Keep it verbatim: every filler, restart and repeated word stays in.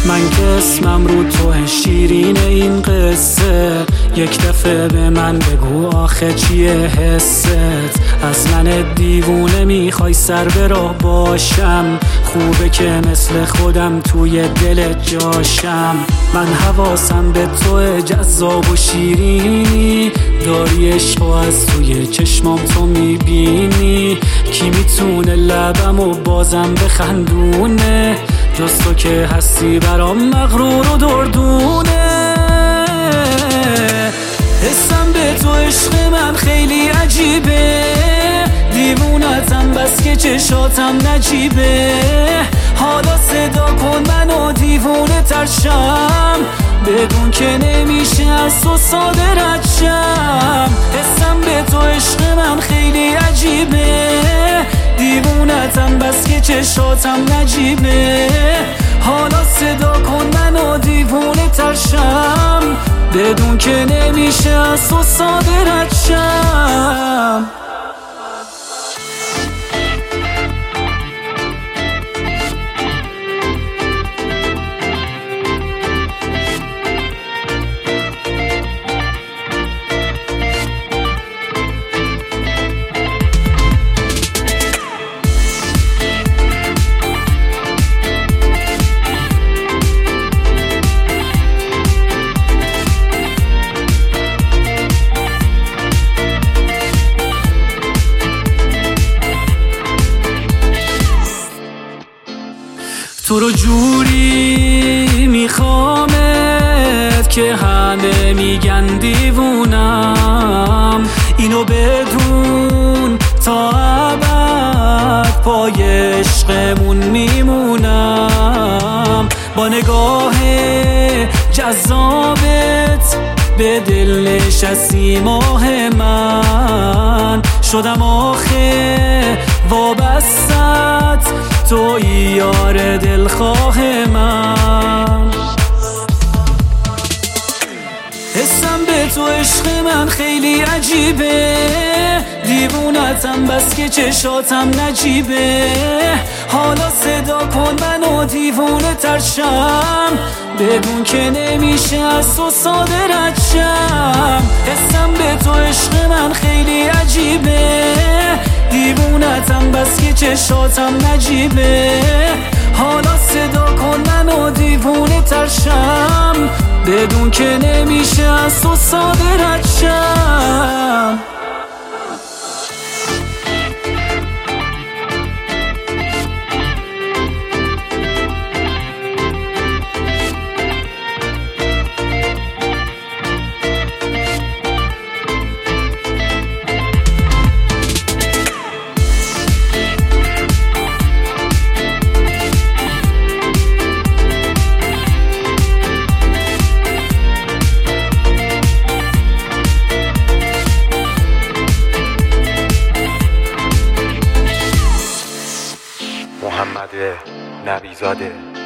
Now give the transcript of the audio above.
من که اسمم رو تو شیرین این قصه، یک دفعه به من بگو آخه چیه حست؟ از من دیوونه میخوای سر به راه باشم، خوبه که مثل خودم توی دلت جاشم. من حواسم به تو جذاب و شیرینی، داری عشق و از توی چشمام تو میبینی. کی میتونه لبم و بازم بخندونه، جز تو که هستی برام مغرور و دردونه. حسم به تو عشق من خیلی عجیبه، دیوونتم بس که چشاتم نجیبه. حالا صدا کن منو دیوونه ترشم، بدون که نمیشه از تو ساده رد شم. حسم به تو عشق من خیلی عجیبه، دیوونتم بس که چشاتم نجیبه. حالا صدا کن منو دیوونه ترشم، بدون که نمیشه از تو ساده رد شم. تو رو جوری میخوامت که همه میگن دیوونم، اینو بدون تا ابد پای عشقمون میمونم. با نگاه جذابت به دل نشستی ماه من، شدم آخه وابستت، توی یار دلخواه من. حسم به تو عشق من خیلی عجیبه، دیوونتم بس که چشاتم نجیبه. حالا صدا کن منو دیوونه ترشم، بدون که نمیشه از تو ساده رد شم. حسم به تو عشق من خیلی عجیبه، دیوونتم بس که چشاتم نجیبه. حالا صدا کن منو دیوونه ترشم، بدون که نمیشه از تو ساده رد شم. محمد نبیزاده.